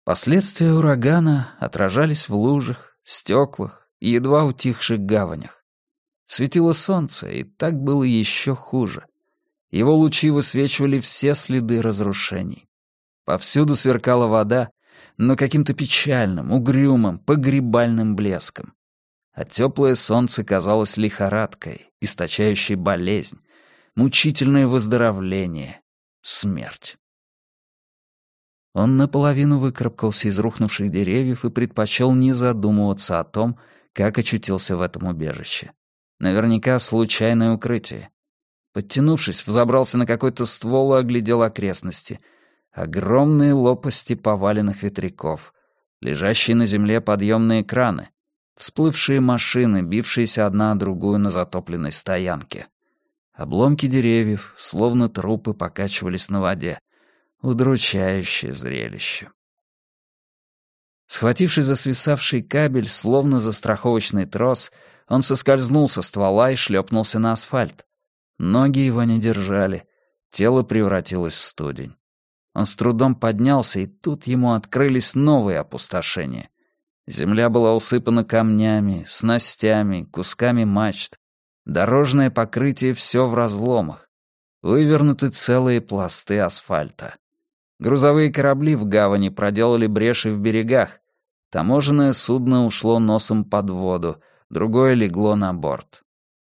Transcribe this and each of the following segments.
Последствия урагана отражались в лужах, стеклах и едва утихших гаванях. Светило солнце, и так было еще хуже. Его лучи высвечивали все следы разрушений. Повсюду сверкала вода, но каким-то печальным, угрюмым, погребальным блеском. А теплое солнце казалось лихорадкой, источающей болезнь, мучительное выздоровление, смерть. Он наполовину выкарабкался из рухнувших деревьев и предпочел не задумываться о том, как очутился в этом убежище. Наверняка случайное укрытие. Подтянувшись, взобрался на какой-то ствол и оглядел окрестности. Огромные лопасти поваленных ветряков, лежащие на земле подъемные краны, всплывшие машины, бившиеся одна о другую на затопленной стоянке. Обломки деревьев, словно трупы, покачивались на воде. Удручающее зрелище. Схватившись за свисавший кабель, словно за страховочный трос, он соскользнул со ствола и шлепнулся на асфальт. Ноги его не держали, тело превратилось в студень. Он с трудом поднялся, и тут ему открылись новые опустошения. Земля была усыпана камнями, снастями, кусками мачт. Дорожное покрытие все в разломах. Вывернуты целые пласты асфальта. Грузовые корабли в гавани проделали бреши в берегах. Таможенное судно ушло носом под воду, другое легло на борт.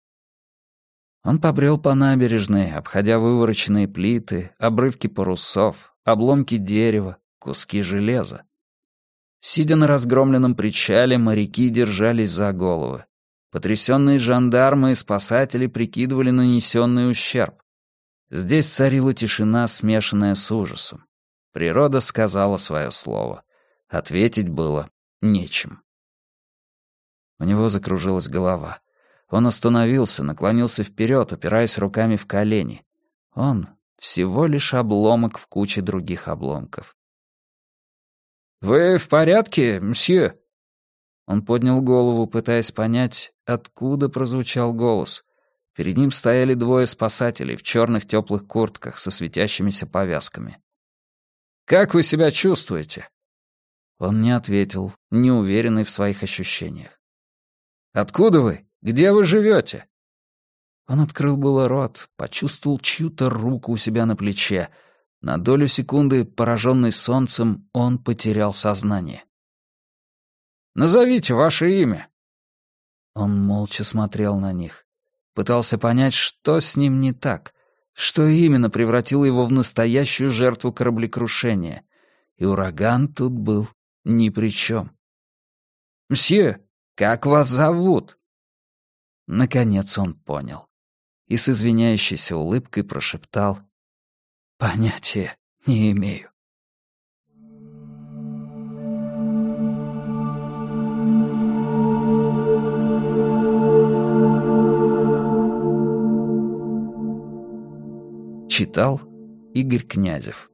Он побрел по набережной, обходя вывороченные плиты, обрывки парусов, обломки дерева, куски железа. Сидя на разгромленном причале, моряки держались за головы. Потрясенные жандармы и спасатели прикидывали нанесенный ущерб. Здесь царила тишина, смешанная с ужасом. Природа сказала свое слово. Ответить было нечем. У него закружилась голова. Он остановился, наклонился вперед, опираясь руками в колени. Он всего лишь обломок в куче других обломков. «Вы в порядке, мсье?» Он поднял голову, пытаясь понять, откуда прозвучал голос. Перед ним стояли двое спасателей в черных теплых куртках со светящимися повязками. «Как вы себя чувствуете?» Он не ответил, неуверенный в своих ощущениях. «Откуда вы? Где вы живете?» Он открыл было рот, почувствовал чью-то руку у себя на плече. На долю секунды, пораженный солнцем, он потерял сознание. «Назовите ваше имя». Он молча смотрел на них. Пытался понять, что с ним не так, что именно превратило его в настоящую жертву кораблекрушения. И ураган тут был ни при чем. «Мсье, как вас зовут?» Наконец он понял. И с извиняющейся улыбкой прошептал: «Понятия не имею». Читал Игорь Князев.